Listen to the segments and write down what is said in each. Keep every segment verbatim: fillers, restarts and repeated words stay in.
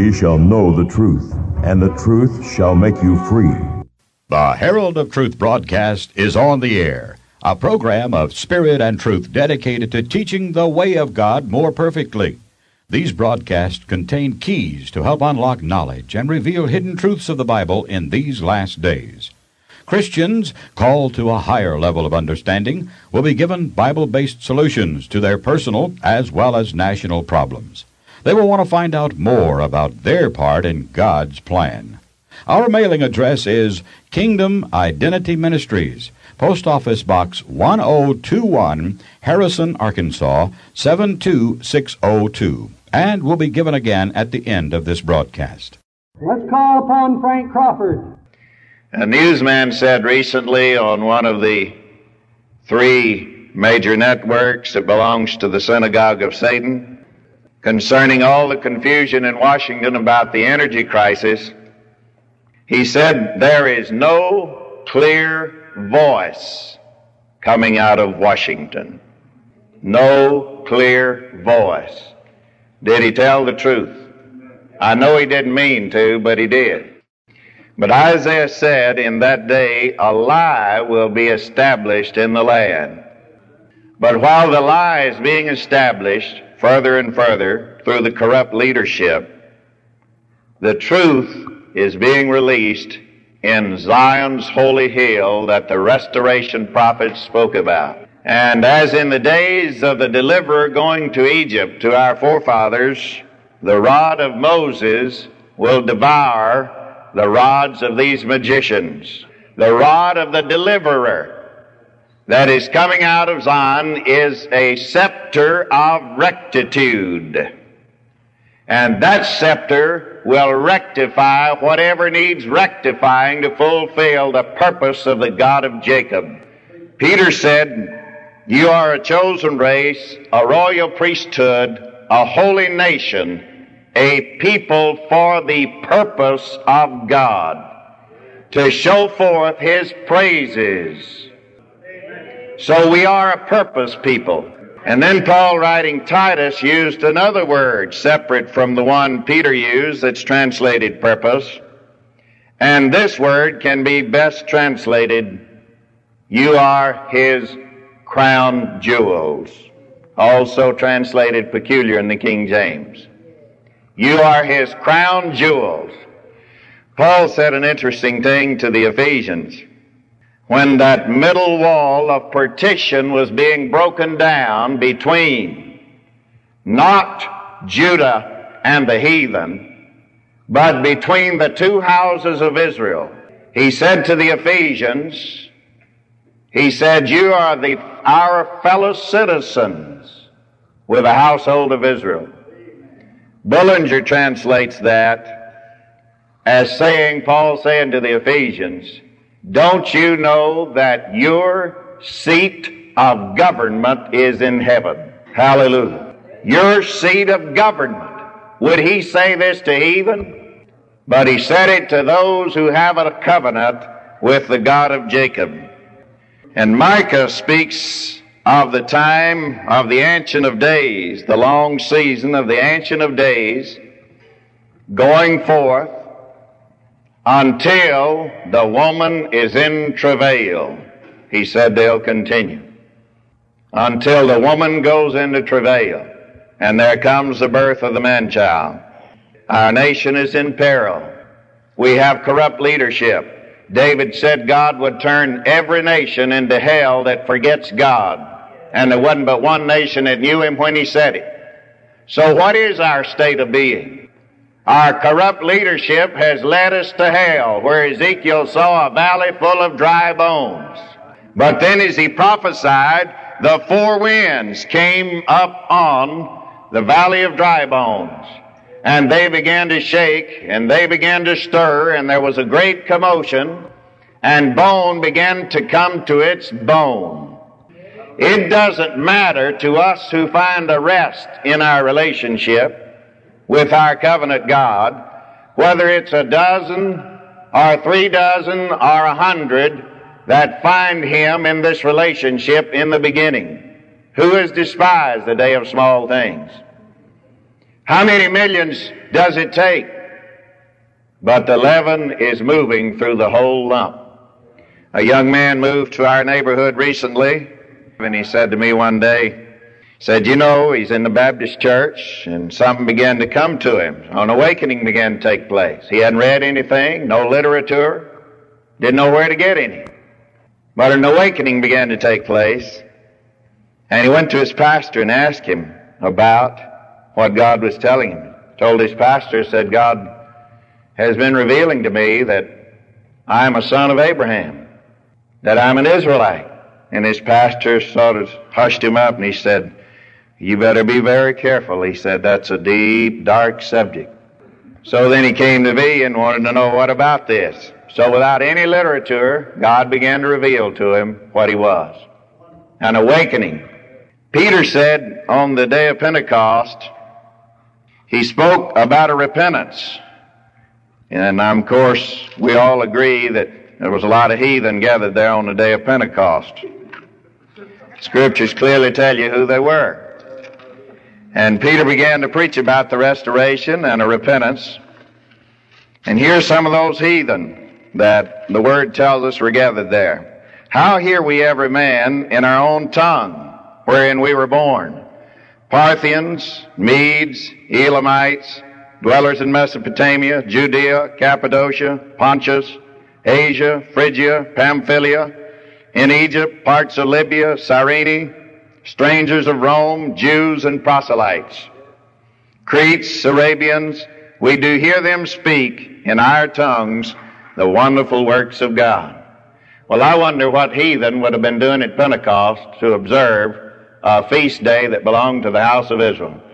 Ye shall know the truth, and the truth shall make you free. The Herald of Truth broadcast is on the air, a program of spirit and truth dedicated to teaching the way of God more perfectly. These broadcasts contain keys to help unlock knowledge and reveal hidden truths of the Bible in these last days. Christians called to a higher level of understanding will be given Bible-based solutions to their personal as well as national problems. They will want to find out more about their part in God's plan. Our mailing address is Kingdom Identity Ministries, Post Office Box one oh two one, Harrison, Arkansas, seven two six oh two, and will be given again at the end of this broadcast. Let's call upon Frank Crawford. A newsman said recently on one of the three major networks that belongs to the Synagogue of Satan, concerning all the confusion in Washington about the energy crisis, he said there is no clear voice coming out of Washington. No clear voice. Did he tell the truth? I know he didn't mean to, but he did. But Isaiah said, in that day a lie will be established in the land. But while the lie is being established further and further through the corrupt leadership, the truth is being released in Zion's holy hill that the restoration prophets spoke about. And as in the days of the deliverer going to Egypt, to our forefathers, the rod of Moses will devour the rods of these magicians. The rod of the deliverer that is coming out of Zion is a scepter of rectitude. And that scepter will rectify whatever needs rectifying to fulfill the purpose of the God of Jacob. Peter said, you are a chosen race, a royal priesthood, a holy nation, a people for the purpose of God, to show forth His praises. So we are a purpose people. And then Paul, writing Titus, used another word separate from the one Peter used that's translated purpose. And this word can be best translated, you are His crown jewels. Also translated peculiar in the King James. You are His crown jewels. Paul said an interesting thing to the Ephesians. When that middle wall of partition was being broken down between not Judah and the heathen, but between the two houses of Israel, he said to the Ephesians, he said, you are the our fellow citizens with the household of Israel. Bullinger translates that as saying, Paul saying to the Ephesians, don't you know that your seat of government is in heaven? Hallelujah. Your seat of government. Would he say this to heathen? But he said it to those who have a covenant with the God of Jacob. And Micah speaks of the time of the Ancient of Days, the long season of the Ancient of Days, going forth until the woman is in travail. He said they'll continue. Until the woman goes into travail, and there comes the birth of the man-child. Our nation is in peril. We have corrupt leadership. David said God would turn every nation into hell that forgets God. And there wasn't but one nation that knew Him when He said it. So what is our state of being? Our corrupt leadership has led us to hell, where Ezekiel saw a valley full of dry bones. But then as he prophesied, the four winds came up on the valley of dry bones. And they began to shake, and they began to stir, and there was a great commotion, and bone began to come to its bone. It doesn't matter to us who find a rest in our relationship with our covenant God, whether it's a dozen or three dozen or a hundred that find Him in this relationship in the beginning. Who has despised the day of small things? How many millions does it take? But the leaven is moving through the whole lump. A young man moved to our neighborhood recently, and he said to me one day, said, you know, he's in the Baptist church, and something began to come to him. An awakening began to take place. He hadn't read anything, no literature, didn't know where to get any. But an awakening began to take place, and he went to his pastor and asked him about what God was telling him. Told his pastor, said, God has been revealing to me that I'm a son of Abraham, that I'm an Israelite. And his pastor sort of hushed him up, and he said, you better be very careful. He said, that's a deep, dark subject. So then he came to me and wanted to know what about this. So without any literature, God began to reveal to him what he was. An awakening. Peter said on the day of Pentecost, he spoke about a repentance. And of course, we all agree that there was a lot of heathen gathered there on the day of Pentecost. Scriptures clearly tell you who they were. And Peter began to preach about the restoration and a repentance. And here's some of those heathen that the Word tells us were gathered there. How hear we every man in our own tongue, wherein we were born? Parthians, Medes, Elamites, dwellers in Mesopotamia, Judea, Cappadocia, Pontus, Asia, Phrygia, Pamphylia, in Egypt, parts of Libya, Cyrene, strangers of Rome, Jews and proselytes, Cretes, Arabians, we do hear them speak in our tongues the wonderful works of God. Well, I wonder what heathen would have been doing at Pentecost to observe a feast day that belonged to the house of Israel.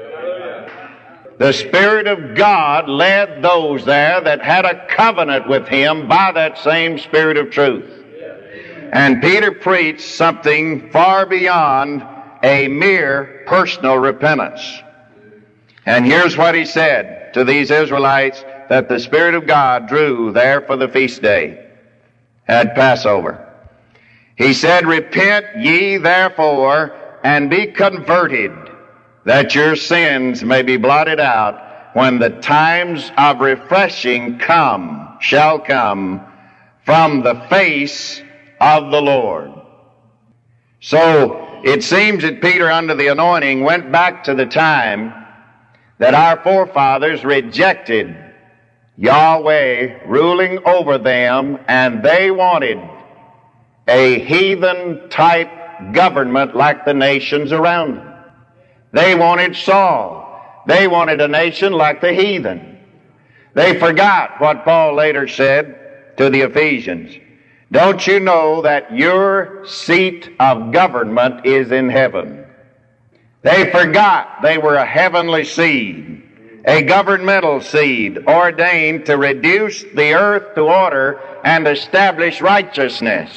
The Spirit of God led those there that had a covenant with Him by that same Spirit of truth. And Peter preached something far beyond a mere personal repentance. And here's what he said to these Israelites that the Spirit of God drew there for the feast day at Passover. He said, repent ye therefore and be converted, that your sins may be blotted out when the times of refreshing come, shall come from the face of the Lord. So it seems that Peter, under the anointing, went back to the time that our forefathers rejected Yahweh ruling over them, and they wanted a heathen-type government like the nations around them. They wanted Saul. They wanted a nation like the heathen. They forgot what Paul later said to the Ephesians. Don't you know that your seat of government is in heaven? They forgot they were a heavenly seed, a governmental seed, ordained to reduce the earth to order and establish righteousness.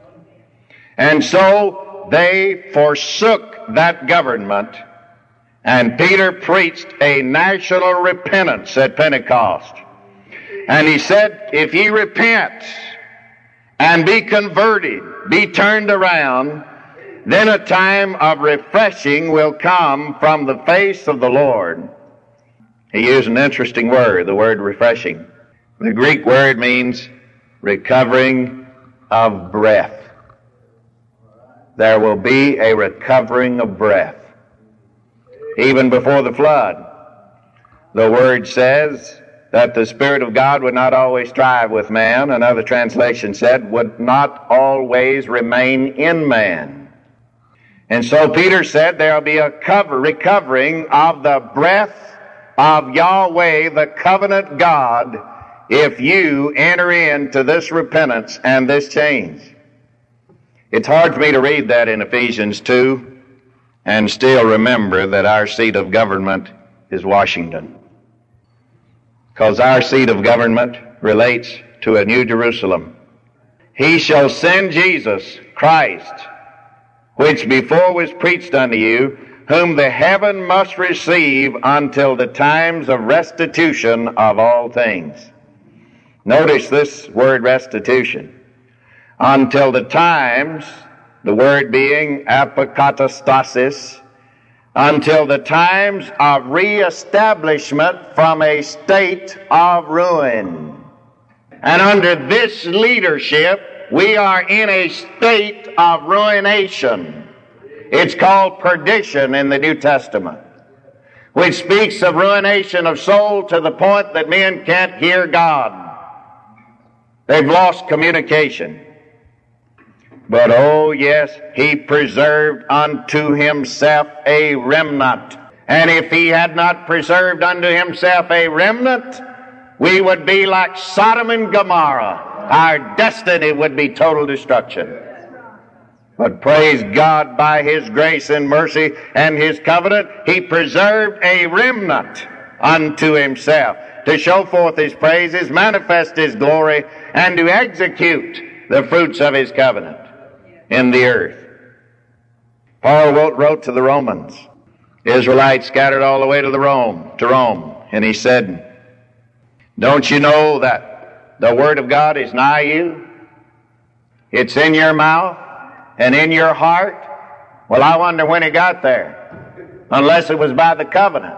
And so they forsook that government, and Peter preached a national repentance at Pentecost. And he said, if ye repent and be converted, be turned around, then a time of refreshing will come from the face of the Lord. He used an interesting word, the word refreshing. The Greek word means recovering of breath. There will be a recovering of breath. Even before the flood, the Word says that the Spirit of God would not always strive with man. Another translation said, would not always remain in man. And so Peter said there will be a cover, recovering of the breath of Yahweh, the covenant God, if you enter into this repentance and this change. It's hard for me to read that in Ephesians two and still remember that our seat of government is Washington. Because our seat of government relates to a new Jerusalem. He shall send Jesus Christ, which before was preached unto you, whom the heaven must receive until the times of restitution of all things. Notice this word restitution. Until the times, the word being apokatastasis, until the times of reestablishment from a state of ruin. And under this leadership, we are in a state of ruination. It's called perdition in the New Testament, which speaks of ruination of soul to the point that men can't hear God. They've lost communication. But oh yes, He preserved unto Himself a remnant. And if He had not preserved unto Himself a remnant, we would be like Sodom and Gomorrah. Our destiny would be total destruction. But praise God, by His grace and mercy and His covenant, He preserved a remnant unto Himself to show forth His praises, manifest His glory, and to execute the fruits of His covenant in the earth. Paul wrote, wrote to the Romans, Israelites scattered all the way to the Rome, to Rome, and he said, don't you know that the Word of God is nigh you? It's in your mouth and in your heart. Well, I wonder when it got there, unless it was by the covenant.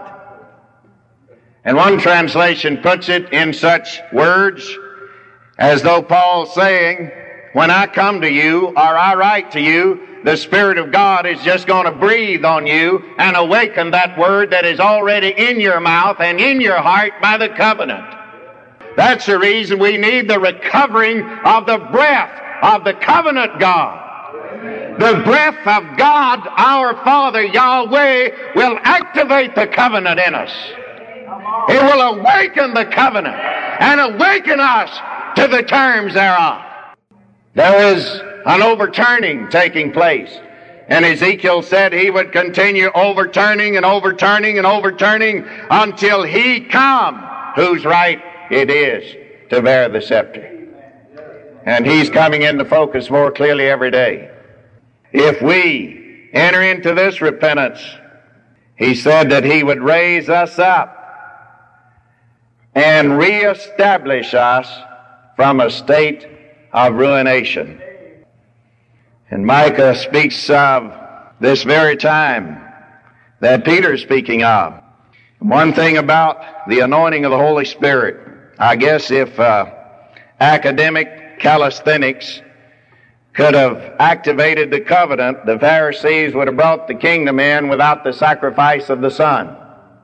And one translation puts it in such words as though Paul's saying, when I come to you, or I write to you, the Spirit of God is just going to breathe on you and awaken that word that is already in your mouth and in your heart by the covenant. That's the reason we need the recovering of the breath of the covenant God. The breath of God, our Father, Yahweh, will activate the covenant in us. It will awaken the covenant and awaken us to the terms thereof. There is an overturning taking place. And Ezekiel said he would continue overturning and overturning and overturning until He come, whose right it is to bear the scepter. And He's coming into focus more clearly every day. If we enter into this repentance, He said that He would raise us up and reestablish us from a state of ruination. And Micah speaks of this very time that Peter's speaking of. One thing about the anointing of the Holy Spirit, I guess if uh, academic calisthenics could have activated the covenant, the Pharisees would have brought the kingdom in without the sacrifice of the Son.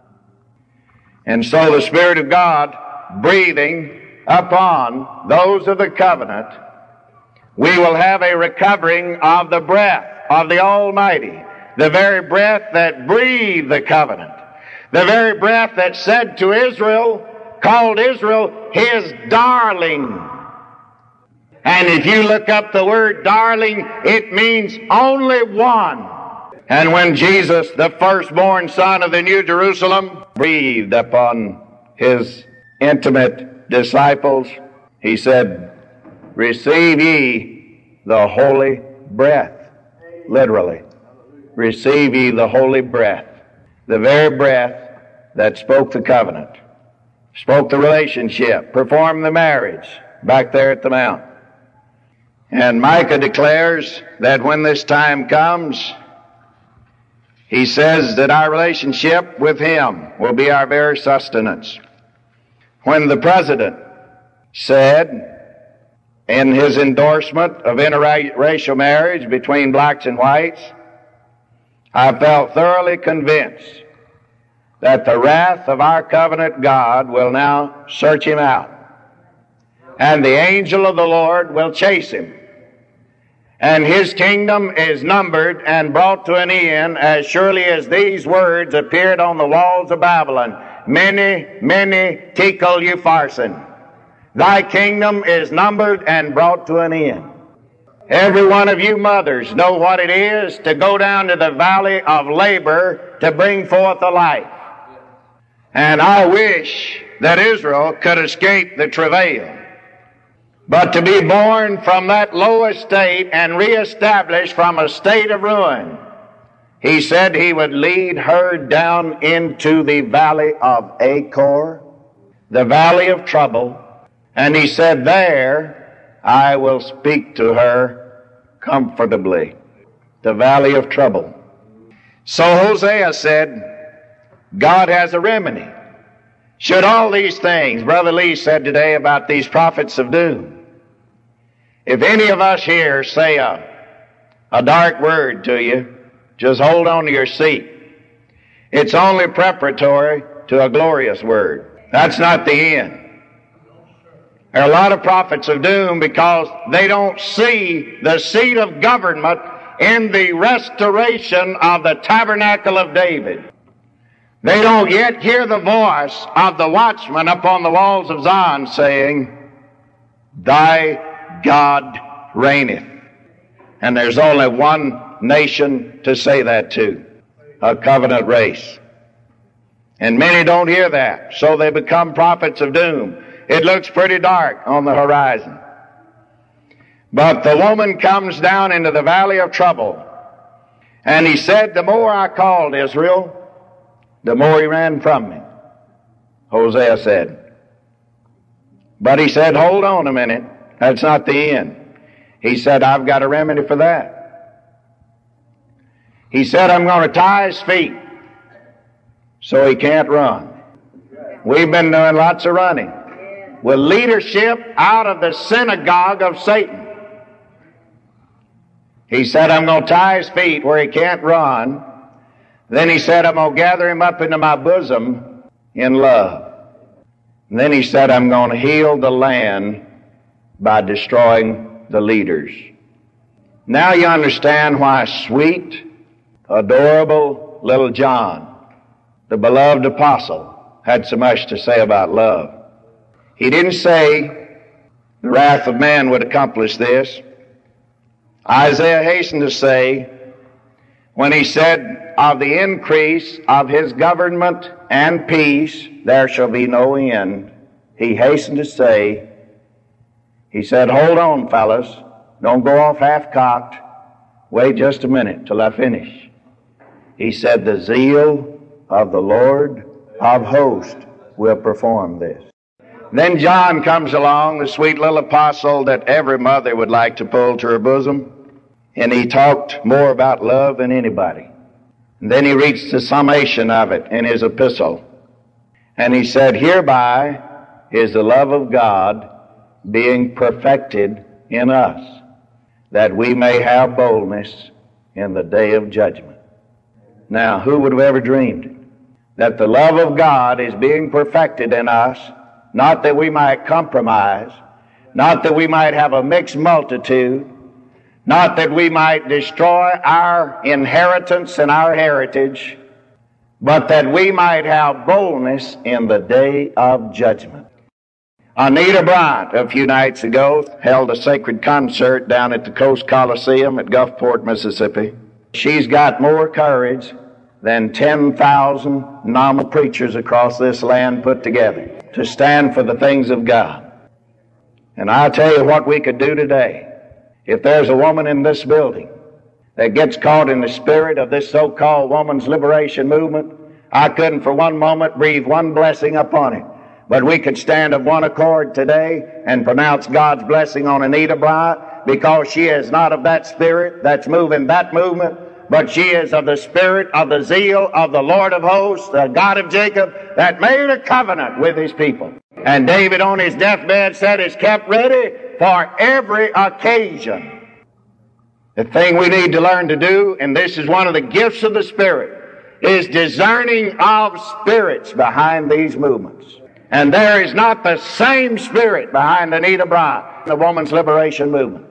And so the Spirit of God breathing upon those of the covenant, we will have a recovering of the breath of the Almighty, the very breath that breathed the covenant, the very breath that said to Israel, called Israel His darling. And if you look up the word darling, it means only one. And when Jesus, the firstborn son of the New Jerusalem, breathed upon His intimate disciples, He said, receive ye the holy breath. Literally. Receive ye the holy breath. The very breath that spoke the covenant, spoke the relationship, performed the marriage back there at the mount. And Micah declares that when this time comes, he says that our relationship with Him will be our very sustenance. When the President said in his endorsement of interracial marriage between blacks and whites, I felt thoroughly convinced that the wrath of our covenant God will now search him out, and the angel of the Lord will chase him, and his kingdom is numbered and brought to an end as surely as these words appeared on the walls of Babylon. Mene, mene, tekel upharsin. Thy kingdom is numbered and brought to an end. Every one of you mothers know what it is to go down to the valley of labor to bring forth a life. And I wish that Israel could escape the travail. But to be born from that low estate and reestablished from a state of ruin, He said He would lead her down into the valley of Achor, the valley of trouble, and He said, there I will speak to her comfortably. The valley of trouble. So Hosea said, God has a remedy. Should all these things, Brother Lee said today about these prophets of doom, if any of us here say a, a dark word to you, just hold on to your seat. It's only preparatory to a glorious word. That's not the end. There are a lot of prophets of doom because they don't see the seat of government in the restoration of the tabernacle of David. They don't yet hear the voice of the watchman upon the walls of Zion saying, Thy God reigneth. And there's only one nation to say that to, a covenant race. And many don't hear that, so they become prophets of doom. It looks pretty dark on the horizon. But the woman comes down into the valley of trouble. And he said, the more I called Israel, the more he ran from me, Hosea said. But he said, hold on a minute, that's not the end. He said, I've got a remedy for that. He said, I'm going to tie his feet so he can't run. We've been doing lots of running with leadership out of the synagogue of Satan. He said, I'm going to tie his feet where he can't run. Then he said, I'm going to gather him up into my bosom in love. And then he said, I'm going to heal the land by destroying the leaders. Now you understand why sweet, adorable little John, the beloved apostle, had so much to say about love. He didn't say the wrath of man would accomplish this. Isaiah hastened to say, when he said, of the increase of his government and peace, there shall be no end, he hastened to say, he said, hold on, fellas, don't go off half-cocked, wait just a minute till I finish. He said, the zeal of the Lord of hosts will perform this. Then John comes along, the sweet little apostle that every mother would like to pull to her bosom, and he talked more about love than anybody. And then he reached the summation of it in his epistle. And he said, hereby is the love of God being perfected in us, that we may have boldness in the day of judgment. Now, who would have ever dreamed it? That the love of God is being perfected in us, not that we might compromise, not that we might have a mixed multitude, not that we might destroy our inheritance and our heritage, but that we might have boldness in the day of judgment. Anita Bryant, a few nights ago, held a sacred concert down at the Coast Coliseum at Gulfport, Mississippi. She's got more courage than ten thousand nominal preachers across this land put together to stand for the things of God. And I'll tell you what we could do today. If there's a woman in this building that gets caught in the spirit of this so-called woman's liberation movement, I couldn't for one moment breathe one blessing upon it. But we could stand of one accord today and pronounce God's blessing on Anita Bryant, because she is not of that spirit that's moving that movement, but she is of the spirit of the zeal of the Lord of hosts, the God of Jacob, that made a covenant with his people. And David on his deathbed said is kept ready for every occasion. The thing we need to learn to do, and this is one of the gifts of the Spirit, is discerning of spirits behind these movements. And there is not the same spirit behind Anita Bryant, the woman's liberation movement.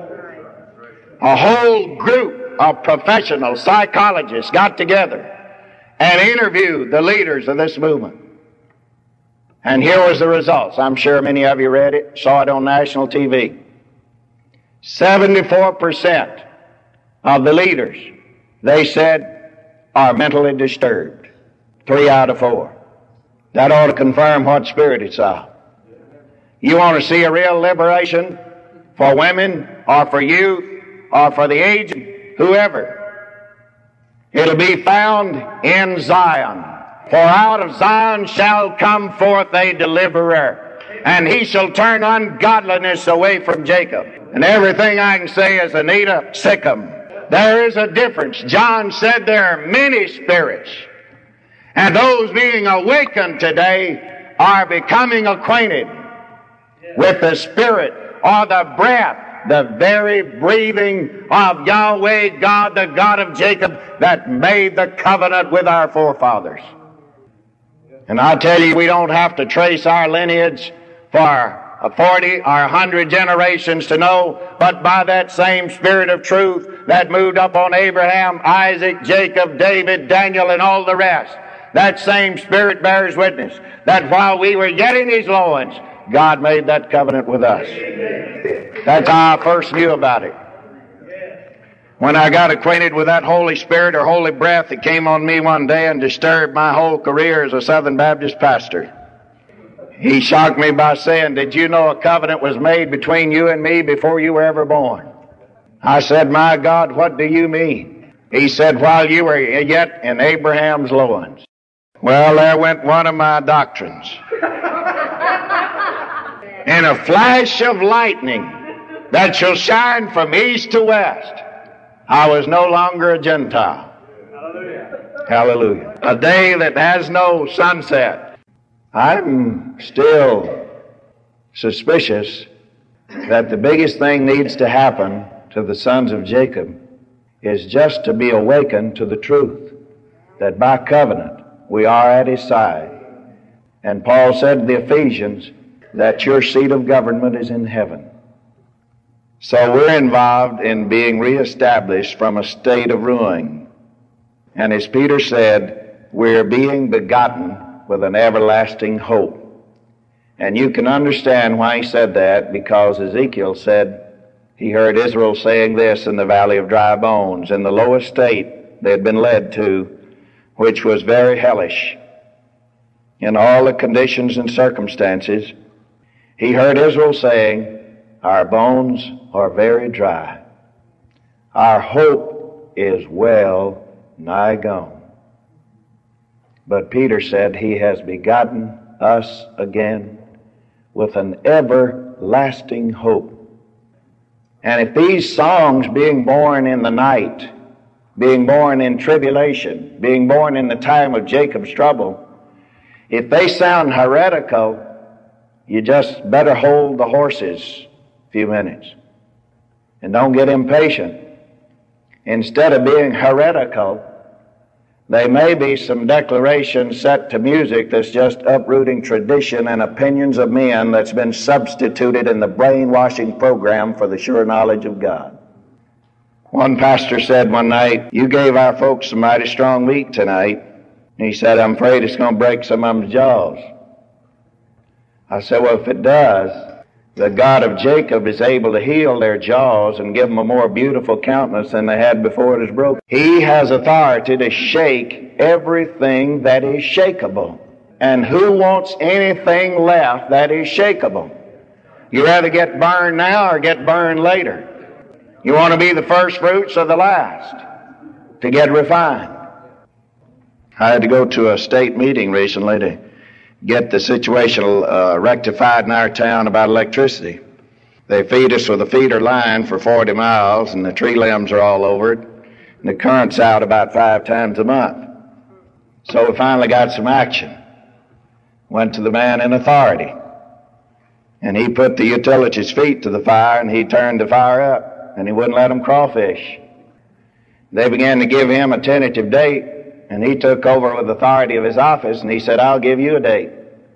A whole group of professional psychologists got together and interviewed the leaders of this movement. And here was the results. I'm sure many of you read it, saw it on national T V. seventy-four percent of the leaders, they said, are mentally disturbed. Three out of four. That ought to confirm what spirit it's of. You want to see a real liberation for women or for youth or for the aged, whoever. It'll be found in Zion. For out of Zion shall come forth a deliverer, and he shall turn ungodliness away from Jacob. And everything I can say is, Anita, sick 'em. there is a difference. John said there are many spirits, and those being awakened today are becoming acquainted with the Spirit or the breath, the very breathing of Yahweh God, the God of Jacob, that made the covenant with our forefathers. And I tell you, we don't have to trace our lineage for forty or a hundred generations to know, but by that same Spirit of truth that moved up on Abraham, Isaac, Jacob, David, Daniel, and all the rest, that same Spirit bears witness that while we were yet in His loins, God made that covenant with us. That's how I first knew about it. When I got acquainted with that Holy Spirit or Holy Breath that came on me one day and disturbed my whole career as a Southern Baptist pastor. He shocked me by saying, "Did you know a covenant was made between you and me before you were ever born?" I said, "My God, what do you mean?" He said, "While you were yet in Abraham's loins." Well, there went one of my doctrines. In a flash of lightning that shall shine from east to west, I was no longer a Gentile. Hallelujah. Hallelujah. A day that has no sunset. I'm still suspicious that the biggest thing needs to happen to the sons of Jacob is just to be awakened to the truth that by covenant we are at His side. And Paul said to the Ephesians that your seat of government is in heaven. So we're involved in being reestablished from a state of ruin. And as Peter said, we're being begotten with an everlasting hope. And you can understand why he said that, because Ezekiel said he heard Israel saying this in the valley of dry bones, in the lowest state they had been led to, which was very hellish. In all the conditions and circumstances, he heard Israel saying, our bones are very dry. Our hope is well nigh gone. But Peter said, He has begotten us again with an everlasting hope. And if these songs, being born in the night, being born in tribulation, being born in the time of Jacob's trouble, if they sound heretical, you just better hold the horses a few minutes and don't get impatient. Instead of being heretical, there may be some declarations set to music that's just uprooting tradition and opinions of men that's been substituted in the brainwashing program for the sure knowledge of God. One pastor said one night, "You gave our folks some mighty strong meat tonight." And he said, "I'm afraid it's going to break some of them's jaws." I said, "Well, if it does, the God of Jacob is able to heal their jaws and give them a more beautiful countenance than they had before it was broken. He has authority to shake everything that is shakeable. And who wants anything left that is shakeable? You rather get burned now or get burned later? You want to be the first fruits or the last to get refined? I had to go to a state meeting recently to get the situation uh, rectified in our town about electricity. They feed us with a feeder line for forty miles, and the tree limbs are all over it, and the current's out about five times a month. So we finally got some action. Went to the man in authority, and he put the utilities' feet to the fire, and he turned the fire up, and he wouldn't let them crawfish. They began to give him a tentative date, and he took over with authority of his office, and he said, "I'll give you a date."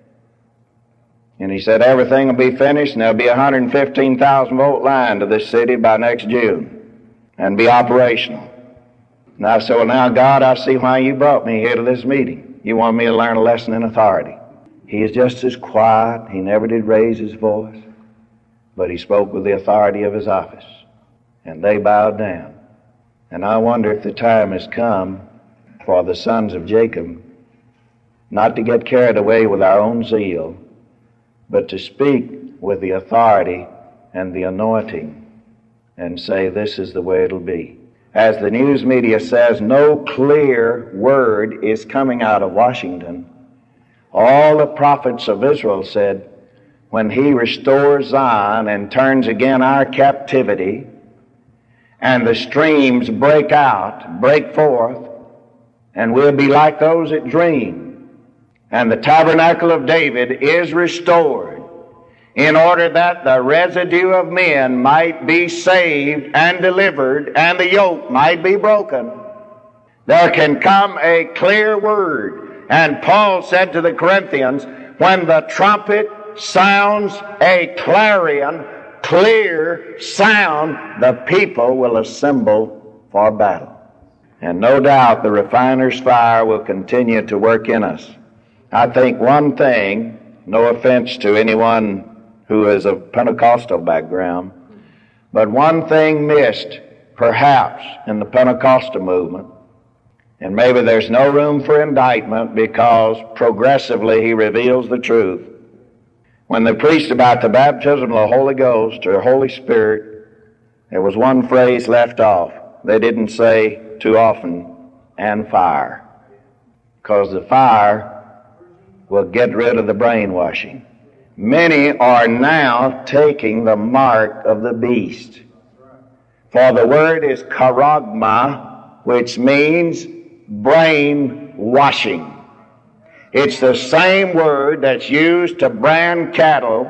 And he said, "Everything will be finished, and there'll be a one hundred fifteen thousand volt line to this city by next June, and be operational." And I said, "Well, now, God, I see why you brought me here to this meeting. You want me to learn a lesson in authority." He is just as quiet. He never did raise his voice, but he spoke with the authority of his office, and they bowed down. And I wonder if the time has come for the sons of Jacob not to get carried away with our own zeal, but to speak with the authority and the anointing and say, this is the way it'll be. As the news media says, no clear word is coming out of Washington. All the prophets of Israel said, when He restores Zion and turns again our captivity, and the streams break out, break forth, and we'll be like those that dream. And the tabernacle of David is restored in order that the residue of men might be saved and delivered, and the yoke might be broken. There can come a clear word. And Paul said to the Corinthians, when the trumpet sounds a clarion, clear sound, the people will assemble for battle. And no doubt the refiner's fire will continue to work in us. I think one thing, no offense to anyone who is of Pentecostal background, but one thing missed perhaps in the Pentecostal movement, and maybe there's no room for indictment because progressively he reveals the truth. When they preached about the baptism of the Holy Ghost or Holy Spirit, there was one phrase left off. They didn't say too often, and fire, because the fire will get rid of the brainwashing. Many are now taking the mark of the beast. For the word is charagma, which means brainwashing. It's the same word that's used to brand cattle,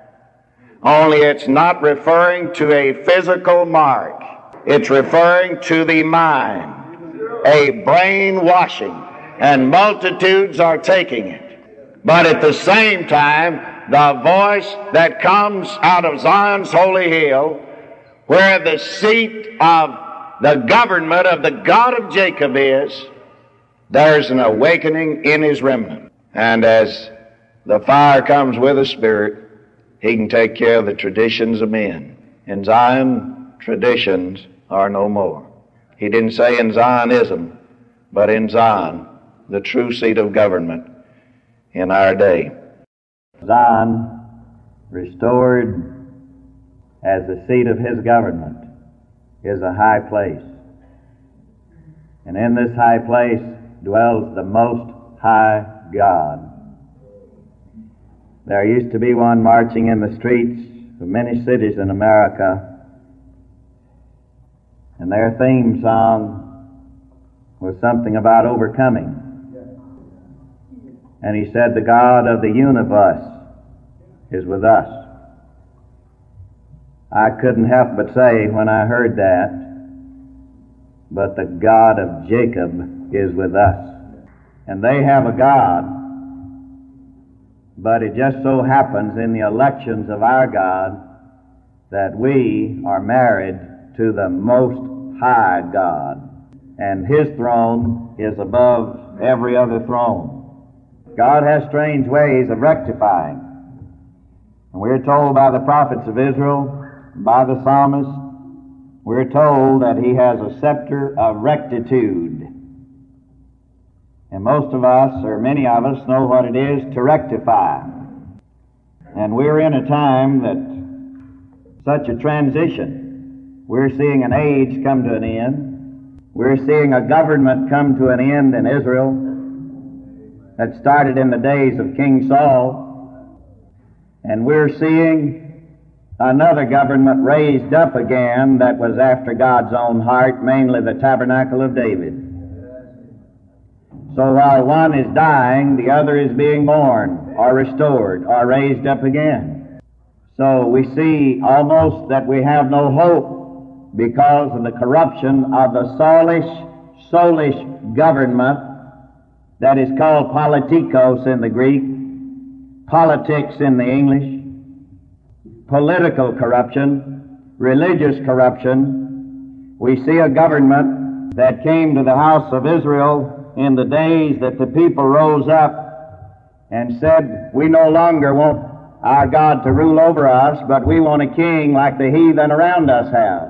only it's not referring to a physical mark. It's referring to the mind, a brainwashing, and multitudes are taking it. But at the same time, the voice that comes out of Zion's holy hill, where the seat of the government of the God of Jacob is, there's an awakening in his remnant. And as the fire comes with the Spirit, he can take care of the traditions of men. In Zion, traditions are no more. He didn't say in Zionism, but in Zion, the true seat of government in our day. Zion, restored as the seat of his government, is a high place. And in this high place dwells the Most High God. There used to be one marching in the streets of many cities in America, and their theme song was something about overcoming. And he said, the God of the universe is with us. I couldn't help but say when I heard that, but the God of Jacob is with us. And they have a God, but it just so happens in the elections of our God that we are married to the Most High God, and his throne is above every other throne. God has strange ways of rectifying. And we're told by the prophets of Israel, by the psalmist, we're told that he has a scepter of rectitude. And most of us, or many of us, know what it is to rectify. And we're in a time that such a transition. We're seeing an age come to an end. We're seeing a government come to an end in Israel that started in the days of King Saul. And we're seeing another government raised up again that was after God's own heart, mainly the tabernacle of David. So while one is dying, the other is being born, or restored, or raised up again. So we see almost that we have no hope because of the corruption of the soulish, soulish government that is called politikos in the Greek, politics in the English, political corruption, religious corruption. We see a government that came to the house of Israel in the days that the people rose up and said, we no longer want our God to rule over us, but we want a king like the heathen around us have.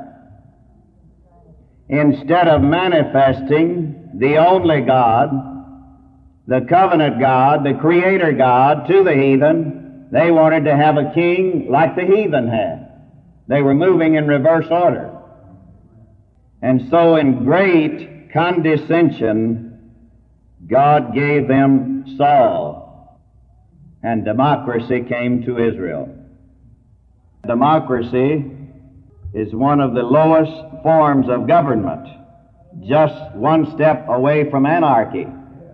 Instead of manifesting the only God, the covenant God, the creator God to the heathen, they wanted to have a king like the heathen had. They were moving in reverse order. And so in great condescension, God gave them Saul, and democracy came to Israel. Democracy is one of the lowest forms of government, just one step away from anarchy.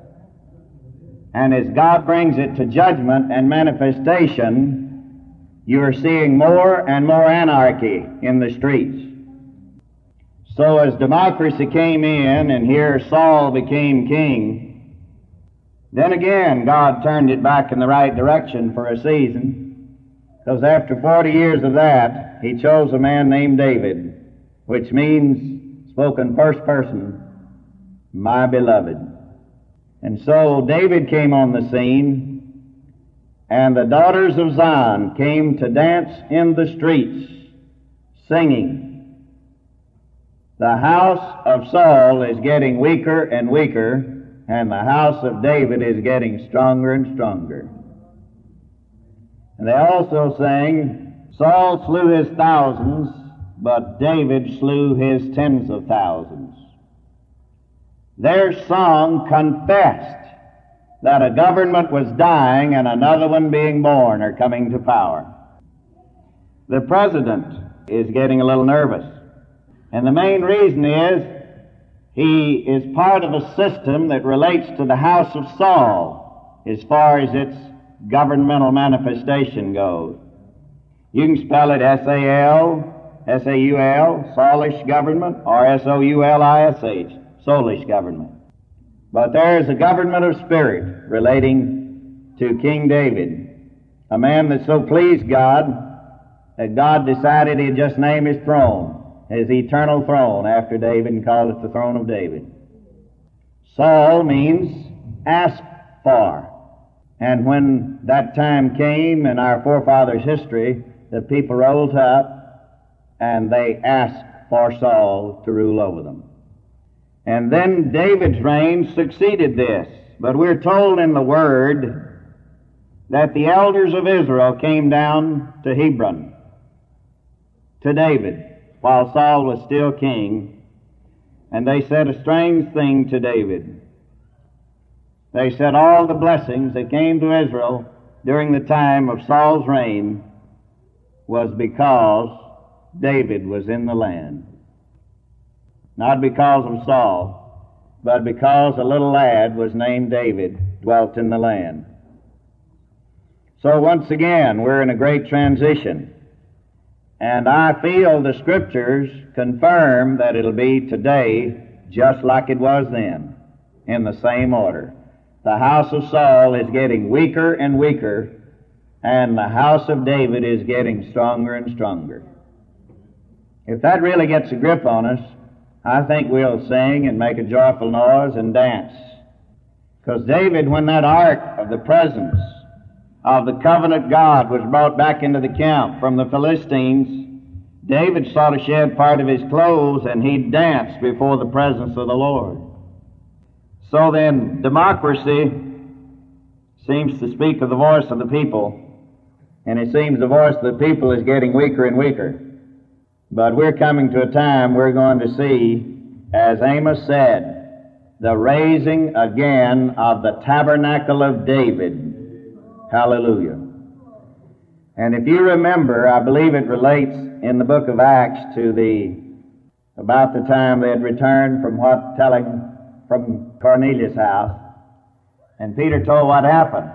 And as God brings it to judgment and manifestation, you are seeing more and more anarchy in the streets. So as democracy came in and here Saul became king, then again God turned it back in the right direction for a season, because after forty years of that, he chose a man named David, which means, spoken first person, my beloved. And so David came on the scene, and the daughters of Zion came to dance in the streets, singing. The house of Saul is getting weaker and weaker, and the house of David is getting stronger and stronger. And they also sang, Saul slew his thousands, but David slew his tens of thousands. Their song confessed that a government was dying and another one being born or coming to power. The president is getting a little nervous. And the main reason is he is part of a system that relates to the house of Saul as far as its governmental manifestation goes. You can spell it S A L, S A U L, Saulish government, or S O U L I S H, soulish government. But there is a government of spirit relating to King David, a man that so pleased God that God decided he'd just name his throne his eternal throne after David and called it the throne of David. Saul means ask for. And when that time came in our forefathers' history, the people rose up and they asked for Saul to rule over them. And then David's reign succeeded this. But we're told in the Word that the elders of Israel came down to Hebron, to David, while Saul was still king, and they said a strange thing to David. They said all the blessings that came to Israel during the time of Saul's reign was because David was in the land. Not because of Saul, but because a little lad was named David dwelt in the land. So once again, we're in a great transition. And I feel the Scriptures confirm that it'll be today just like it was then, in the same order. The house of Saul is getting weaker and weaker, and the house of David is getting stronger and stronger. If that really gets a grip on us, I think we'll sing and make a joyful noise and dance. Because David, when that ark of the presence of the covenant God was brought back into the camp from the Philistines, David sought to shed part of his clothes and he danced before the presence of the Lord. So then, democracy seems to speak of the voice of the people, and it seems the voice of the people is getting weaker and weaker. But we're coming to a time we're going to see, as Amos said, the raising again of the tabernacle of David. Hallelujah. And if you remember, I believe it relates in the book of Acts to the, about the time they had returned from what, telling from Cornelius' house, and Peter told what happened.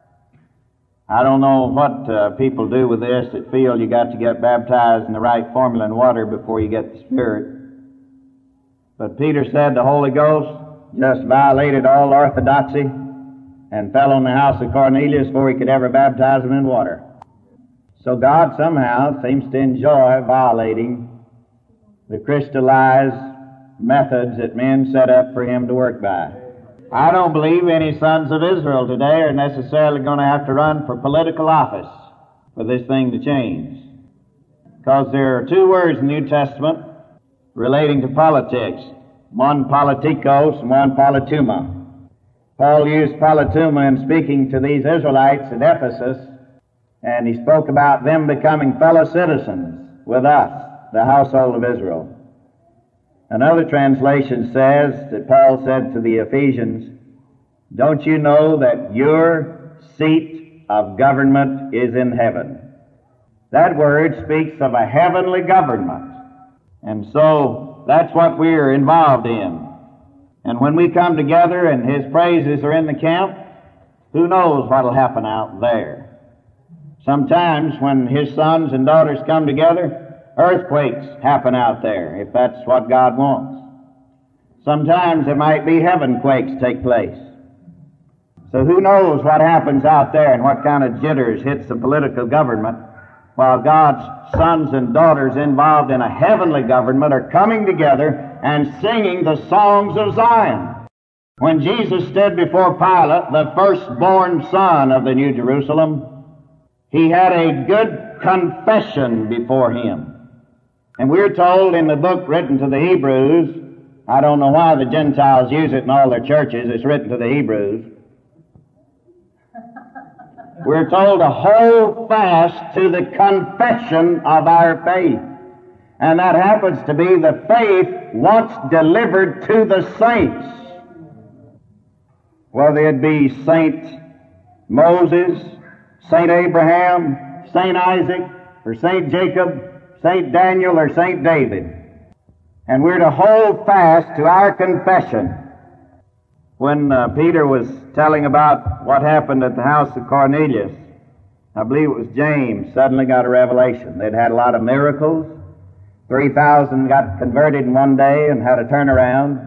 I don't know what uh, people do with this that feel you got to get baptized in the right formula and water before you get the Spirit. But Peter said the Holy Ghost just violated all orthodoxy and fell on the house of Cornelius before he could ever baptize him in water. So God somehow seems to enjoy violating the crystallized methods that men set up for him to work by. I don't believe any sons of Israel today are necessarily going to have to run for political office for this thing to change. Because there are two words in the New Testament relating to politics. One politikos and one polituma. Paul used polituma in speaking to these Israelites at Ephesus, and he spoke about them becoming fellow citizens with us, the household of Israel. Another translation says that Paul said to the Ephesians, don't you know that your seat of government is in heaven? That word speaks of a heavenly government. And so that's what we're involved in. And when we come together and His praises are in the camp, who knows what will happen out there? Sometimes when His sons and daughters come together, earthquakes happen out there, if that's what God wants. Sometimes there might be heaven quakes take place. So who knows what happens out there and what kind of jitters hits the political government, while God's sons and daughters involved in a heavenly government are coming together and singing the songs of Zion. When Jesus stood before Pilate, the firstborn son of the New Jerusalem, he had a good confession before him. And we're told in the book written to the Hebrews, I don't know why the Gentiles use it in all their churches, it's written to the Hebrews. We're told to hold fast to the confession of our faith. And that happens to be the faith once delivered to the saints. Whether it be Saint Moses, Saint Abraham, Saint Isaac, or Saint Jacob, Saint Daniel, or Saint David. And we're to hold fast to our confession. When uh, Peter was telling about what happened at the house of Cornelius, I believe it was James, suddenly got a revelation. They'd had a lot of miracles. three thousand got converted in one day and had a turnaround.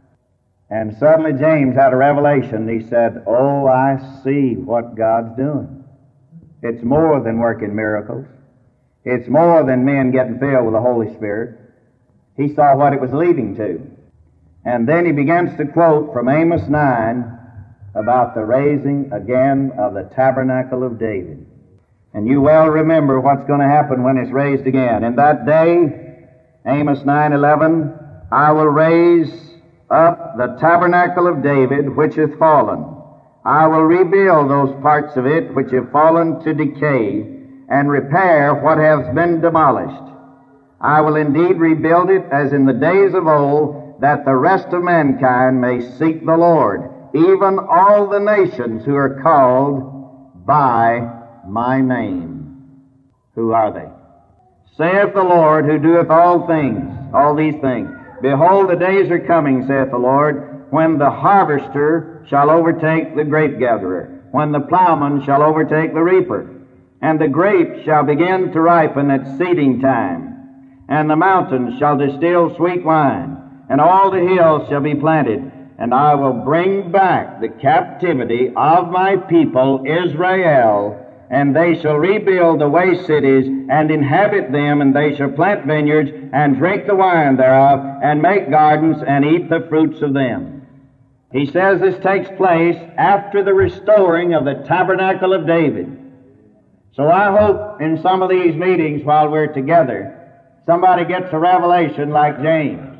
And suddenly James had a revelation. He said, oh, I see what God's doing. It's more than working miracles. It's more than men getting filled with the Holy Spirit. He saw what it was leading to. And then he begins to quote from Amos nine about the raising again of the tabernacle of David. And you well remember what's going to happen when it's raised again. In that day, Amos nine eleven, I will raise up the tabernacle of David which hath fallen. I will rebuild those parts of it which have fallen to decay, and repair what hath been demolished. I will indeed rebuild it as in the days of old, that the rest of mankind may seek the Lord, even all the nations who are called by my name. Who are they? Saith the Lord, who doeth all things, all these things. Behold, the days are coming, saith the Lord, when the harvester shall overtake the grape gatherer, when the plowman shall overtake the reaper, and the grapes shall begin to ripen at seeding time, and the mountains shall distill sweet wine, and all the hills shall be planted, and I will bring back the captivity of my people Israel, and they shall rebuild the waste cities, and inhabit them, and they shall plant vineyards, and drink the wine thereof, and make gardens, and eat the fruits of them. He says this takes place after the restoring of the tabernacle of David. So I hope in some of these meetings while we're together, somebody gets a revelation like James.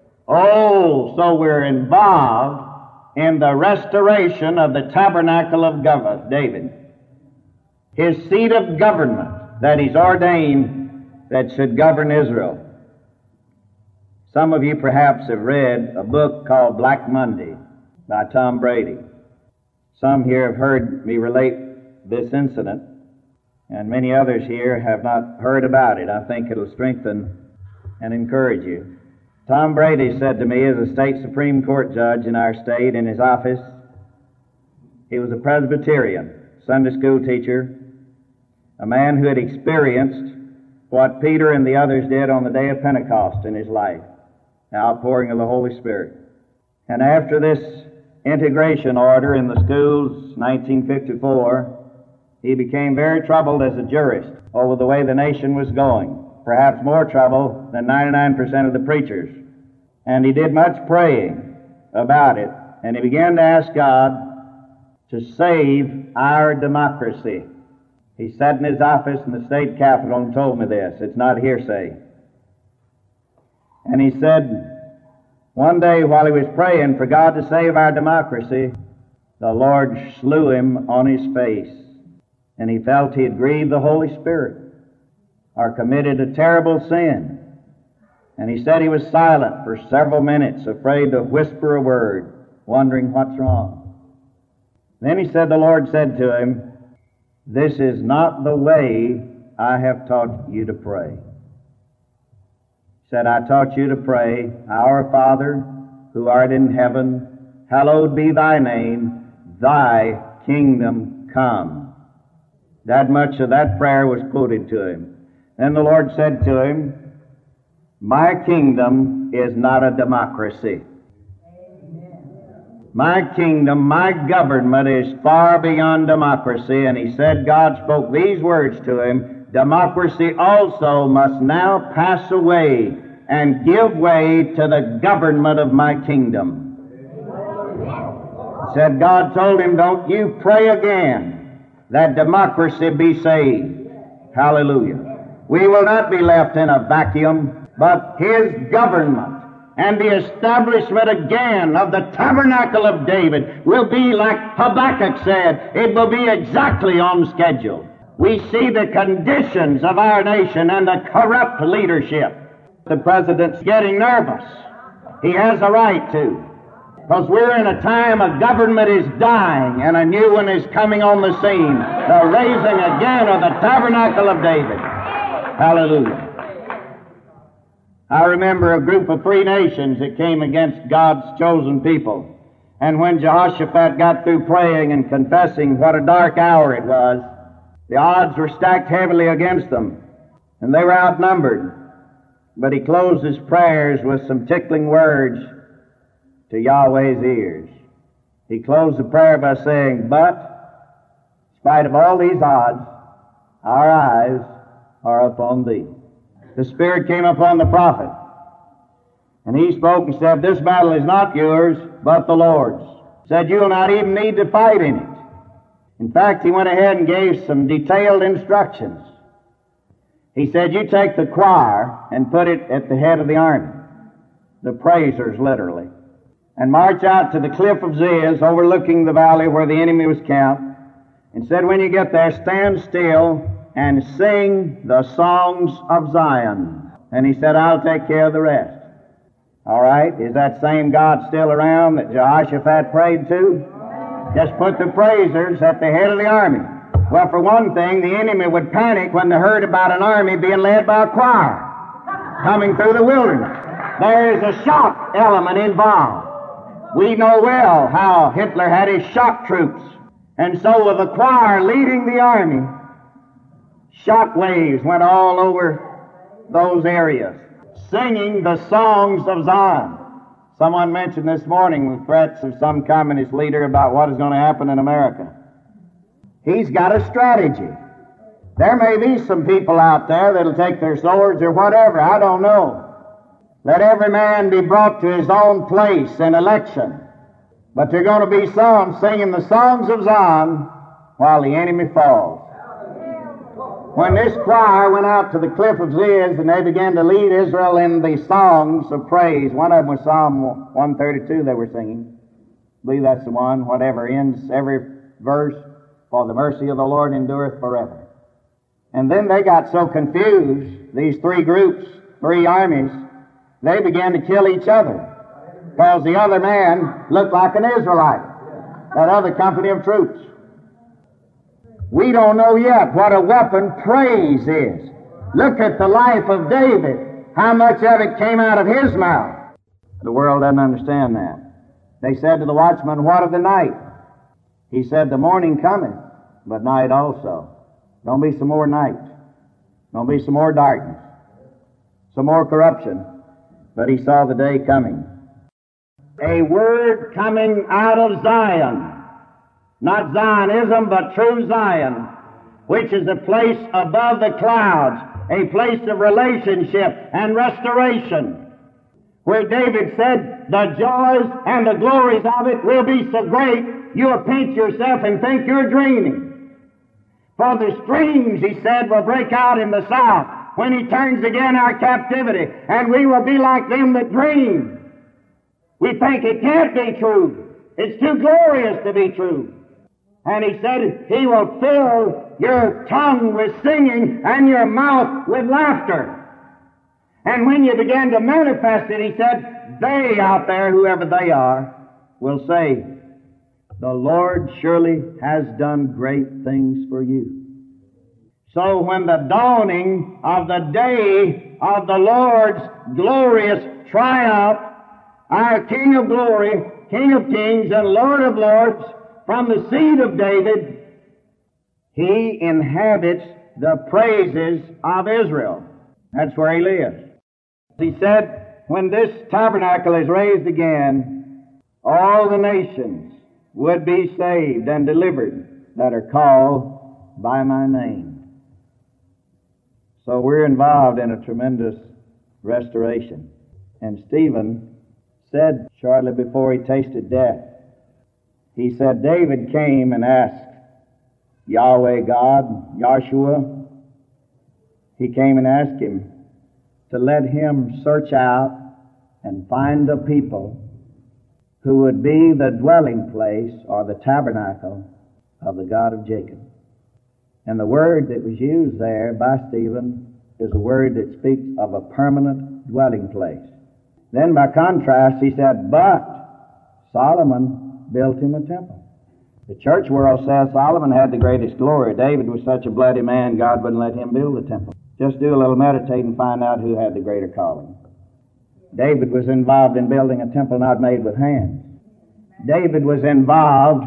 Oh, so we're involved in the restoration of the tabernacle of Gov- David. His seat of government that He's ordained that should govern Israel. Some of you perhaps have read a book called Black Monday by Tom Brady. Some here have heard me relate this incident, and many others here have not heard about it. I think it'll strengthen and encourage you. Tom Brady said to me as a state Supreme Court judge in our state in his office, he was a Presbyterian, Sunday school teacher, a man who had experienced what Peter and the others did on the day of Pentecost in his life, the outpouring of the Holy Spirit. And after this integration order in the schools, nineteen fifty-four, he became very troubled as a jurist over the way the nation was going, perhaps more trouble than ninety-nine percent of the preachers. And he did much praying about it, and he began to ask God to save our democracy. He sat in his office in the state capitol and told me this. It's not hearsay. And he said, one day while he was praying for God to save our democracy, the Lord slew him on his face, and he felt he had grieved the Holy Spirit or committed a terrible sin. And he said he was silent for several minutes, afraid to whisper a word, wondering what's wrong. Then he said, the Lord said to him, this is not the way I have taught you to pray. said, I taught you to pray, Our Father, who art in heaven, hallowed be thy name, thy kingdom come. That much of that prayer was quoted to him. Then the Lord said to him, My kingdom is not a democracy. My kingdom, my government is far beyond democracy. And he said, God spoke these words to him, democracy also must now pass away and give way to the government of my kingdom. He said, God told him, don't you pray again that democracy be saved. Hallelujah. We will not be left in a vacuum, but His government and the establishment again of the tabernacle of David will be like Habakkuk said, it will be exactly on schedule. We see the conditions of our nation and the corrupt leadership. The president's getting nervous. He has a right to. Because we're in a time a government is dying and a new one is coming on the scene. The raising again of the tabernacle of David. Hallelujah. I remember a group of three nations that came against God's chosen people. And when Jehoshaphat got through praying and confessing what a dark hour it was, the odds were stacked heavily against them, and they were outnumbered. But he closed his prayers with some tickling words to Yahweh's ears. He closed the prayer by saying, But, in spite of all these odds, our eyes are upon thee. The Spirit came upon the prophet, and he spoke and said, This battle is not yours, but the Lord's. Said, you will not even need to fight in it. In fact, he went ahead and gave some detailed instructions. He said, you take the choir and put it at the head of the army, the praisers literally, and march out to the cliff of Ziz overlooking the valley where the enemy was camped, and said, when you get there, stand still and sing the songs of Zion. And he said, I'll take care of the rest. All right, is that same God still around that Jehoshaphat prayed to? Just put the praisers at the head of the army. Well, for one thing, the enemy would panic when they heard about an army being led by a choir coming through the wilderness. There is a shock element involved. We know well how Hitler had his shock troops. And so with the choir leading the army, shock waves went all over those areas, singing the songs of Zion. Someone mentioned this morning the threats of some communist leader about what is going to happen in America. He's got a strategy. There may be some people out there that'll take their swords or whatever, I don't know. Let every man be brought to his own place in election. But there are going to be some singing the songs of Zion while the enemy falls. When this choir went out to the cliff of Ziz and they began to lead Israel in the songs of praise, one of them was Psalm one thirty-two they were singing. I believe that's the one, whatever ends every verse, for the mercy of the Lord endureth forever. And then they got so confused, these three groups, three armies, they began to kill each other. Because the other man looked like an Israelite, that other company of troops. We don't know yet what a weapon praise is. Look at the life of David. How much of it came out of his mouth? The world doesn't understand that. They said to the watchman, what of the night? He said, the morning cometh, but night also. Don't be some more night. Don't be some more darkness. Some more corruption. But he saw the day coming. A word coming out of Zion. Not Zionism, but true Zion, which is a place above the clouds, a place of relationship and restoration, where David said, the joys and the glories of it will be so great, you'll pinch yourself and think you're dreaming. For the streams, he said, will break out in the south when he turns again our captivity, and we will be like them that dream. We think it can't be true. It's too glorious to be true. And he said, he will fill your tongue with singing and your mouth with laughter. And when you begin to manifest it, he said, they out there, whoever they are, will say, the Lord surely has done great things for you. So when the dawning of the day of the Lord's glorious triumph, our King of glory, King of kings, and Lord of lords, from the seed of David, He inhabits the praises of Israel. That's where He lives. He said, when this tabernacle is raised again, all the nations would be saved and delivered that are called by my name. So we're involved in a tremendous restoration. And Stephen said shortly before he tasted death, he said, David came and asked Yahweh God, Yahshua, he came and asked him to let him search out and find a people who would be the dwelling place or the tabernacle of the God of Jacob. And the word that was used there by Stephen is a word that speaks of a permanent dwelling place. Then by contrast, he said, but Solomon built him a temple. The church world says Solomon had the greatest glory. David was such a bloody man, God wouldn't let him build a temple. Just do a little meditating and find out who had the greater calling. David was involved in building a temple not made with hands. David was involved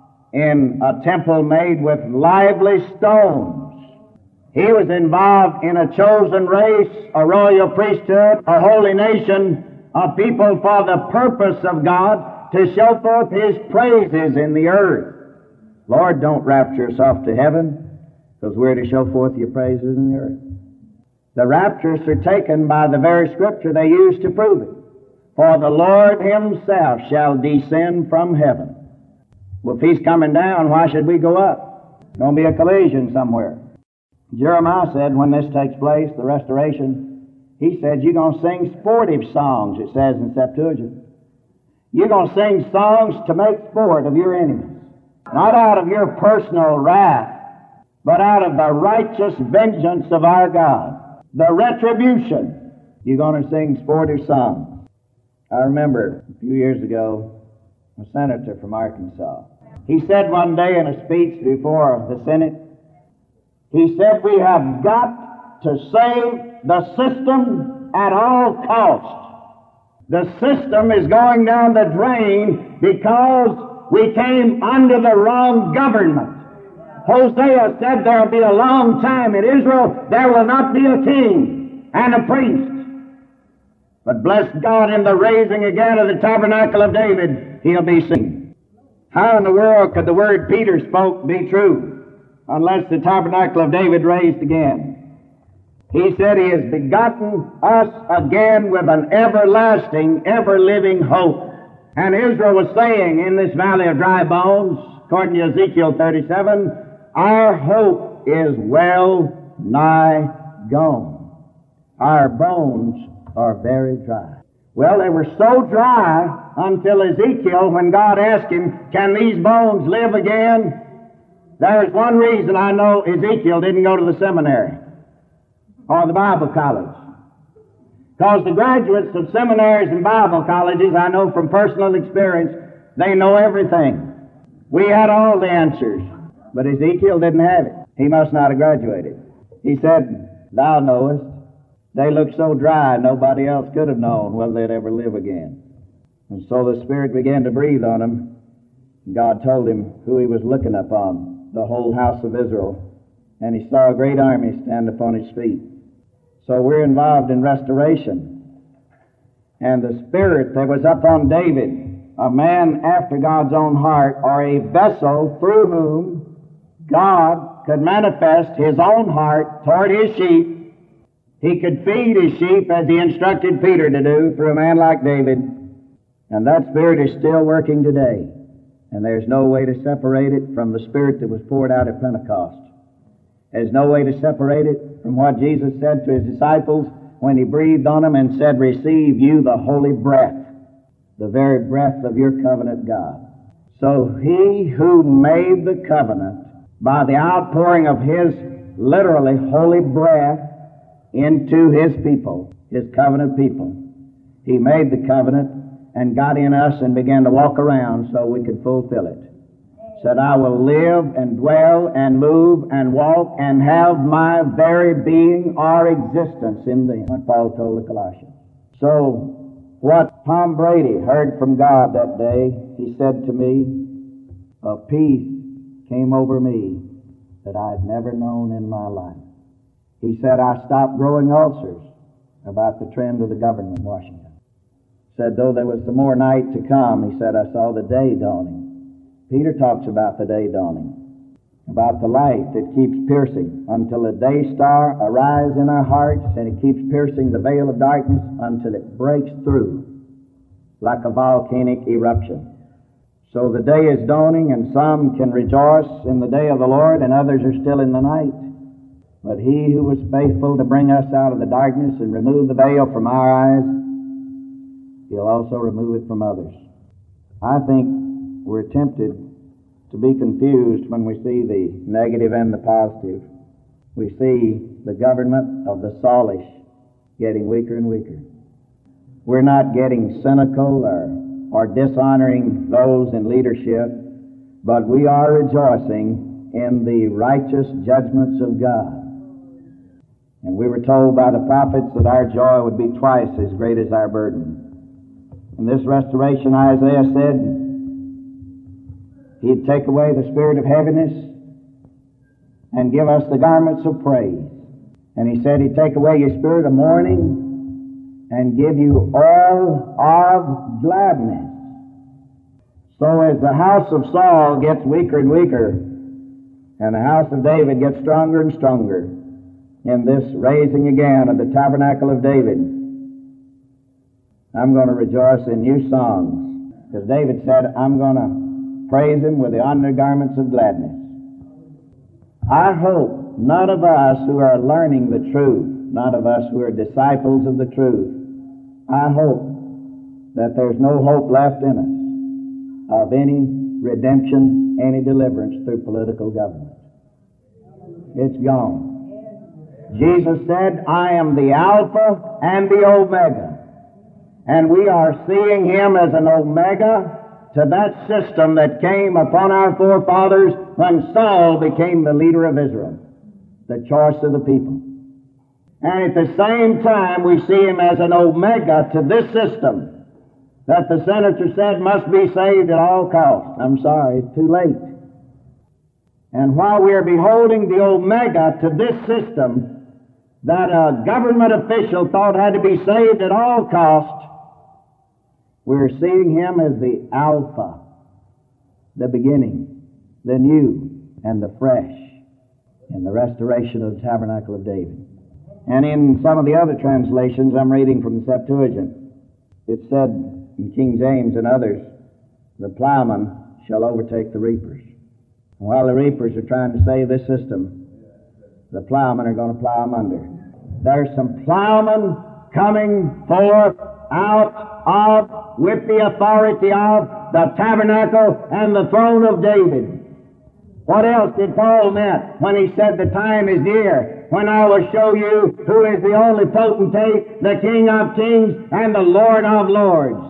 in a temple made with lively stones. He was involved in a chosen race, a royal priesthood, a holy nation, a people for the purpose of God to show forth His praises in the earth. Lord, don't rapture us off to heaven, because we're to show forth Your praises in the earth. The raptures are taken by the very scripture they use to prove it. For the Lord Himself shall descend from heaven. Well, if He's coming down, why should we go up? There's going to be a collision somewhere. Jeremiah said when this takes place, the restoration, he said, you're going to sing sportive songs, it says in Septuagint. You're going to sing songs to make sport of your enemies. Not out of your personal wrath, but out of the righteous vengeance of our God. The retribution. You're going to sing sportive songs. I remember a few years ago, a senator from Arkansas. He said one day in a speech before the Senate, he said, we have got to save the system at all costs. The system is going down the drain because we came under the wrong government. Hosea said there will be a long time in Israel, there will not be a king and a priest. But bless God, in the raising again of the tabernacle of David, He'll be seen. How in the world could the word Peter spoke be true unless the tabernacle of David raised again? He said He has begotten us again with an everlasting, ever-living hope. And Israel was saying in this valley of dry bones, according to Ezekiel thirty-seven, our hope is well nigh gone. Our bones are very dry. Well, they were so dry until Ezekiel, when God asked him, can these bones live again? There's one reason I know Ezekiel didn't go to the seminary or the Bible college. Because the graduates of seminaries and Bible colleges, I know from personal experience, they know everything. We had all the answers, but Ezekiel didn't have it. He must not have graduated. He said, thou knowest. They looked so dry, nobody else could have known whether they'd ever live again. And so the Spirit began to breathe on him. God told him who He was looking upon, the whole house of Israel. And he saw a great army stand upon his feet. So we're involved in restoration. And the Spirit that was upon David, a man after God's own heart, or a vessel through whom God could manifest His own heart toward His sheep. He could feed His sheep as He instructed Peter to do through a man like David. And that Spirit is still working today. And there's no way to separate it from the Spirit that was poured out at Pentecost. There's no way to separate it from what Jesus said to His disciples when He breathed on them and said, receive you the holy breath, the very breath of your covenant God. So He who made the covenant by the outpouring of His literally holy breath into His people, His covenant people, He made the covenant and got in us and began to walk around so we could fulfill it. said, I will live and dwell and move and walk and have my very being or existence in thee, what Paul told the Colossians. So, what Tom Brady heard from God that day, he said to me, a peace came over me that I had never known in my life. He said, I stopped growing ulcers about the trend of the government in Washington. Said, though there was some more night to come, he said, I saw the day dawning. Peter talks about the day dawning, about the light that keeps piercing until the day star arise in our hearts, and it keeps piercing the veil of darkness until it breaks through like a volcanic eruption. So the day is dawning, and some can rejoice in the day of the Lord, and others are still in the night. But he who was faithful to bring us out of the darkness and remove the veil from our eyes, he'll also remove it from others. I think we're tempted to be confused when we see the negative and the positive. We see the government of the Saulish getting weaker and weaker. We're not getting cynical or, or dishonoring those in leadership, but we are rejoicing in the righteous judgments of God. And we were told by the prophets that our joy would be twice as great as our burden. In this restoration, Isaiah said He'd take away the spirit of heaviness and give us the garments of praise. And He said He'd take away your spirit of mourning and give you all of gladness. So as the house of Saul gets weaker and weaker, and the house of David gets stronger and stronger, in this raising again of the tabernacle of David, I'm going to rejoice in new songs. Because David said, I'm going to praise Him with the undergarments of gladness. I hope none of us who are learning the truth, none of us who are disciples of the truth, I hope that there's no hope left in us of any redemption, any deliverance through political government. It's gone. Jesus said, I am the Alpha and the Omega. And we are seeing Him as an Omega to that system that came upon our forefathers when Saul became the leader of Israel, the choice of the people. And at the same time, we see Him as an Omega to this system that the senator said must be saved at all costs. I'm sorry, it's too late. And while we are beholding the Omega to this system that a government official thought had to be saved at all costs, we're seeing Him as the Alpha, the beginning, the new, and the fresh in the restoration of the tabernacle of David. And in some of the other translations, I'm reading from the Septuagint, it said in King James and others, the plowman shall overtake the reapers. And while the reapers are trying to save this system, the plowmen are going to plow them under. There's some plowmen coming forth out of, with the authority of, the tabernacle and the throne of David. What else did Paul mean when he said the time is near, when I will show you who is the only potentate, the King of kings and the Lord of lords?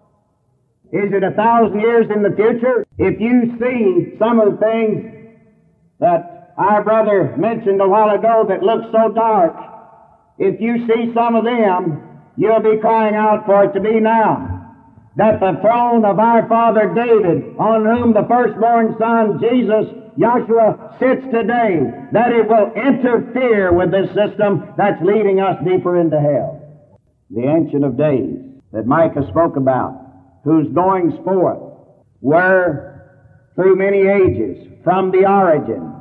Is it a thousand years in the future? If you see some of the things that our brother mentioned a while ago that look so dark, if you see some of them, you'll be crying out for it to be now. That the throne of our father David, on whom the firstborn son Jesus, Joshua, sits today, that it will interfere with this system that's leading us deeper into hell. The Ancient of Days that Micah spoke about, whose goings forth were through many ages, from the origin.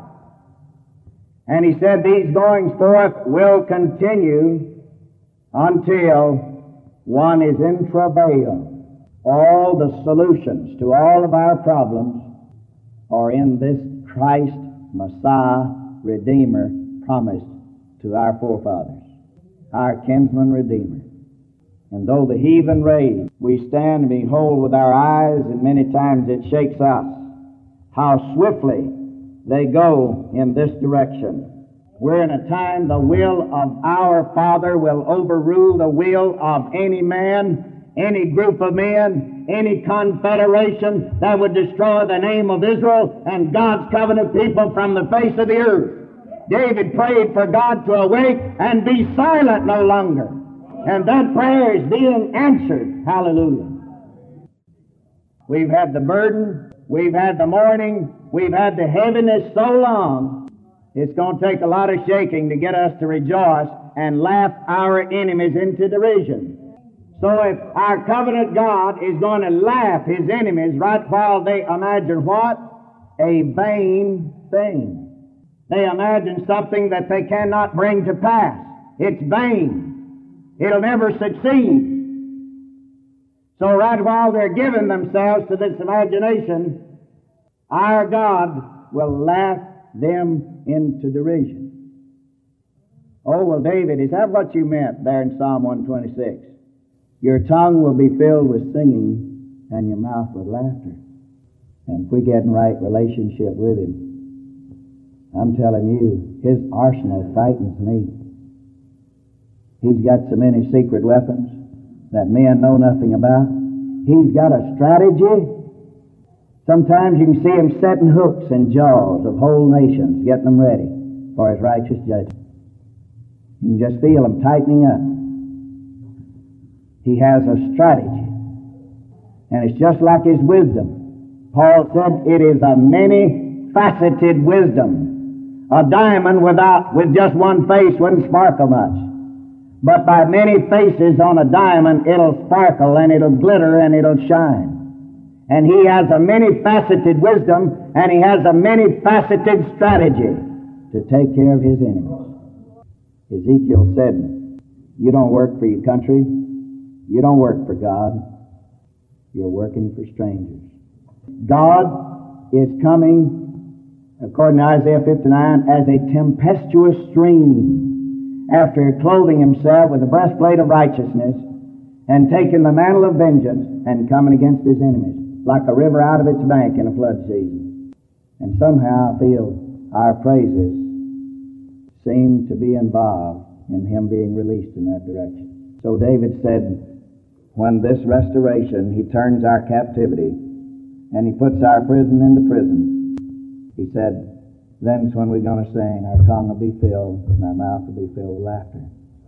And he said these goings forth will continue until one is in travail. All the solutions to all of our problems are in this Christ, Messiah, Redeemer, promised to our forefathers, our kinsman Redeemer. And though the heathen rage, we stand and behold with our eyes, and many times it shakes us, how swiftly they go in this direction. We're in a time the will of our Father will overrule the will of any man, any group of men, any confederation that would destroy the name of Israel and God's covenant people from the face of the earth. David prayed for God to awake and be silent no longer. And that prayer is being answered. Hallelujah. We've had the burden, we've had the mourning, we've had the heaviness so long, it's going to take a lot of shaking to get us to rejoice and laugh our enemies into derision. So if our covenant God is going to laugh His enemies right while they imagine what? A vain thing. They imagine something that they cannot bring to pass. It's vain. It'll never succeed. So right while they're giving themselves to this imagination, our God will laugh them into derision. Oh, well, David, is that what you meant there in Psalm one twenty-six? Your tongue will be filled with singing and your mouth with laughter. And if we get in right relationship with Him, I'm telling you, His arsenal frightens me. He's got so many secret weapons that men know nothing about. He's got a strategy. Sometimes you can see Him setting hooks in jaws of whole nations, getting them ready for His righteous judgment. You can just feel Him tightening up. He has a strategy. And it's just like His wisdom. Paul said it is a many-faceted wisdom. A diamond without, with just one face wouldn't sparkle much. But by many faces on a diamond, it'll sparkle and it'll glitter and it'll shine. And He has a many-faceted wisdom and He has a many-faceted strategy to take care of His enemies. Ezekiel said, you don't work for your country. You don't work for God. You're working for strangers. God is coming, according to Isaiah fifty-nine, as a tempestuous stream after clothing Himself with the breastplate of righteousness and taking the mantle of vengeance and coming against His enemies like a river out of its bank in a flood season. And somehow I feel our praises seem to be involved in Him being released in that direction. So David said, when this restoration, He turns our captivity and He puts our prison into prison, He said, then's when we're going to sing, our tongue will be filled and our mouth will be filled with laughter.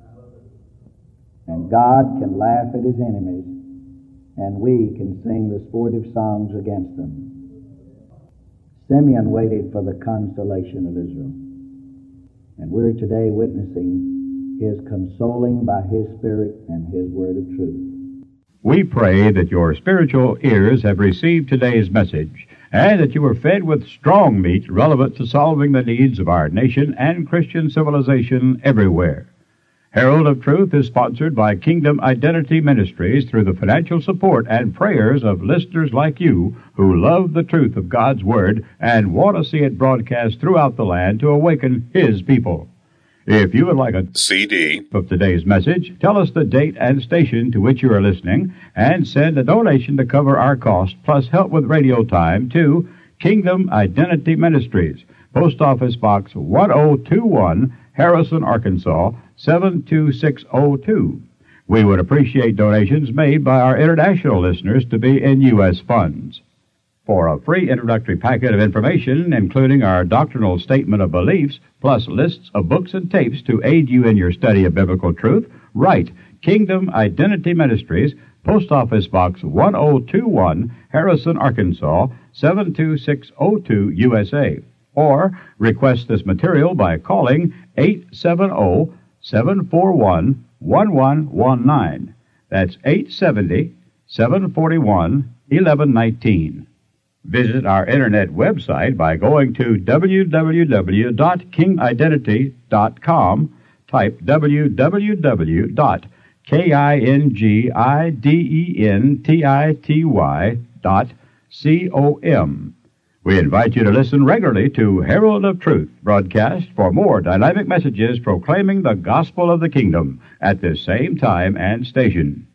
And God can laugh at His enemies and we can sing the sportive songs against them. Simeon waited for the consolation of Israel. And we're today witnessing His consoling by His Spirit and His word of truth. We pray that your spiritual ears have received today's message and that you are fed with strong meat relevant to solving the needs of our nation and Christian civilization everywhere. Herald of Truth is sponsored by Kingdom Identity Ministries through the financial support and prayers of listeners like you who love the truth of God's Word and want to see it broadcast throughout the land to awaken His people. If you would like a C D of today's message, tell us the date and station to which you are listening, and send a donation to cover our cost, plus help with radio time, to Kingdom Identity Ministries, Post Office Box one oh two one, Harrison, Arkansas, seven two six oh two. We would appreciate donations made by our international listeners to be in U S funds. For a free introductory packet of information, including our doctrinal statement of beliefs, plus lists of books and tapes to aid you in your study of biblical truth, write Kingdom Identity Ministries, Post Office Box one oh two one, Harrison, Arkansas, seven two six oh two, U S A. Or request this material by calling eight seven zero, seven four one, one one one nine. That's eight seven zero, seven four one, one one one nine. Visit our internet website by going to w w w dot king identity dot com. Type w w w dot king identity dot com. We invite you to listen regularly to Herald of Truth broadcast for more dynamic messages proclaiming the gospel of the kingdom at this same time and station.